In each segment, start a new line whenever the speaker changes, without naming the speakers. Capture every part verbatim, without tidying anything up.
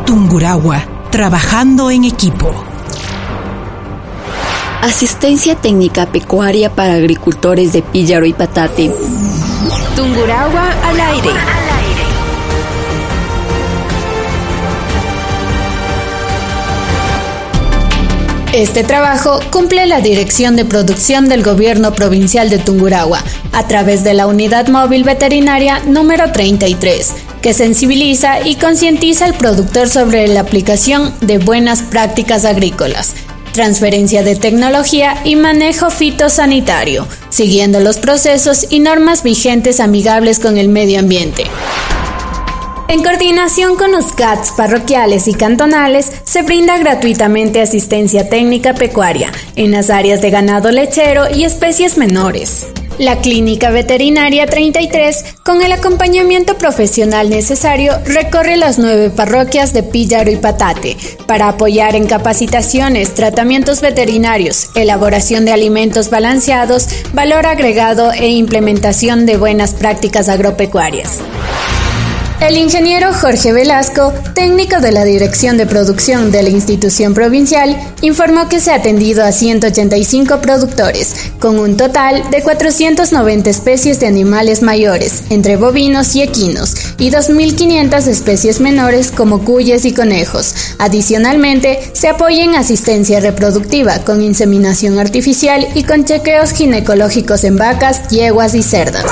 Tungurahua, trabajando en equipo.
Asistencia técnica pecuaria para agricultores de Píllaro y Patate.
Tungurahua al aire.
Este trabajo cumple la Dirección de Producción del Gobierno Provincial de Tungurahua a través de la Unidad Móvil Veterinaria número treinta y tres, que sensibiliza y concientiza al productor sobre la aplicación de buenas prácticas agrícolas, transferencia de tecnología y manejo fitosanitario, siguiendo los procesos y normas vigentes amigables con el medio ambiente. En coordinación con los C A Ts parroquiales y cantonales, se brinda gratuitamente asistencia técnica pecuaria en las áreas de ganado lechero y especies menores. La Clínica Veterinaria treinta y tres, con el acompañamiento profesional necesario, recorre las nueve parroquias de Píllaro y Patate para apoyar en capacitaciones, tratamientos veterinarios, elaboración de alimentos balanceados, valor agregado e implementación de buenas prácticas agropecuarias. El ingeniero Jorge Velasco, técnico de la Dirección de Producción de la institución provincial, informó que se ha atendido a ciento ochenta y cinco productores, con un total de cuatrocientas noventa especies de animales mayores, entre bovinos y equinos, y dos mil quinientas especies menores como cuyes y conejos. Adicionalmente, se apoya en asistencia reproductiva con inseminación artificial y con chequeos ginecológicos en vacas, yeguas y cerdas.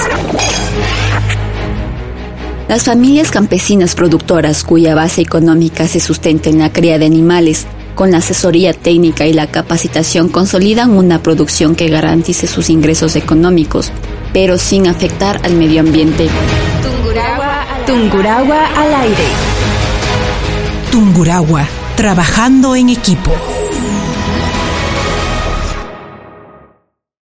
Las familias campesinas productoras cuya base económica se sustenta en la cría de animales, con la asesoría técnica y la capacitación consolidan una producción que garantice sus ingresos económicos, pero sin afectar al medio ambiente.
Tungurahua, Tungurahua al aire.
Tungurahua, trabajando en equipo.